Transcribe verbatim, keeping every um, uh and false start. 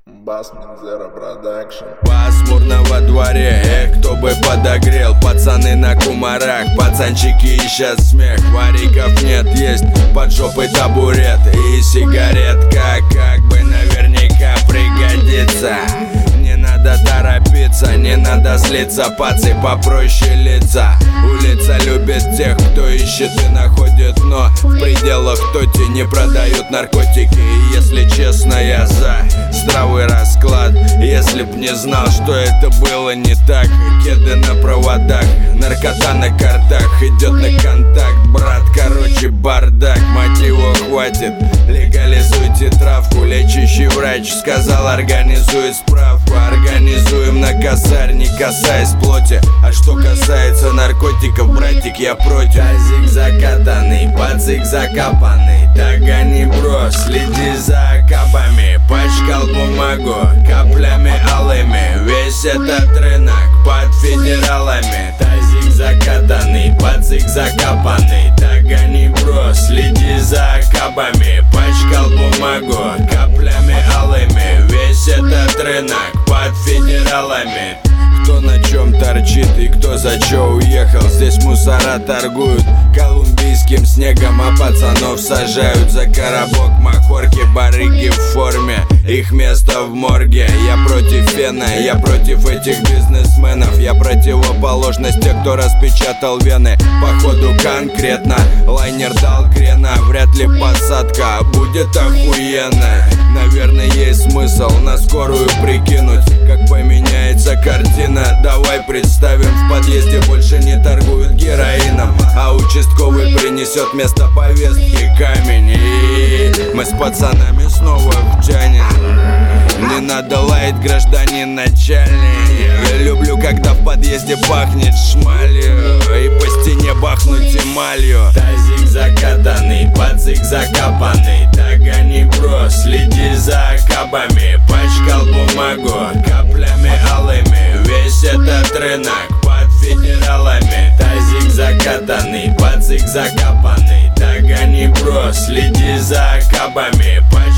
Басмен Zero Production. Пасмурно во дворе, эх, кто бы подогрел. Пацаны на кумарах, пацанчики ищут смех. Вариков нет, есть под жопой табурет и сигаретка, как бы наверняка пригодится. Не надо торопиться, не надо злиться, пацы попроще лица. Улица любит тех, кто ищет и находит, но в пределах тоти не продают наркотики. И если честно, я за здравый расклад. Если б не знал, что это было не так. Кеды на проводах, наркота на картах, идет на контакт, брат, короче бардак. Мотива хватит, легализуйте травку. Лечащий врач сказал, организует справку. Организуем на косарь, не касаясь плоти. А что касается наркотиков, братик, я против. Тазик закатанный, пацик закапанный. Догони, бро, следи за акабами. Пачкал бумагу каплями алыми. Весь этот рынок под федералами. Тазик закатанный, пацик закапанный. Догони, бро, следи за акабами. Пачкал бумагу каплями алыми. Весь этот рынок под федералами. Кто на чем торчит и кто за чё уехал. Здесь мусора торгуют колумбийским снегом, а пацанов сажают за коробок махорки. Барыги в форме, их место в морге. Я против фена, я против этих бизнесменов. Я противоположность тех, кто распечатал вены. Походу конкретно лайнер дал крена. Вряд ли посадка будет охуенная. Наверное, есть смысл на скорую прикинуть, как поменяется картина. Давай представим, в подъезде больше не торгуют героином, а участковый принесет вместо повестки камень. И мы с пацанами снова в тяне. Не надо лаять, гражданин начальник. Я люблю, когда в подъезде пахнет шмалью и по стене бахнуть эмалью. Тазик закатанный, пацик закапанный. Догони, бро, следи за акабами. Пачкал бумагу каплями алыми. Весь этот рынок под федералами. Тазик закатанный, пацик закапанный. Догони, бро, следи за акабами.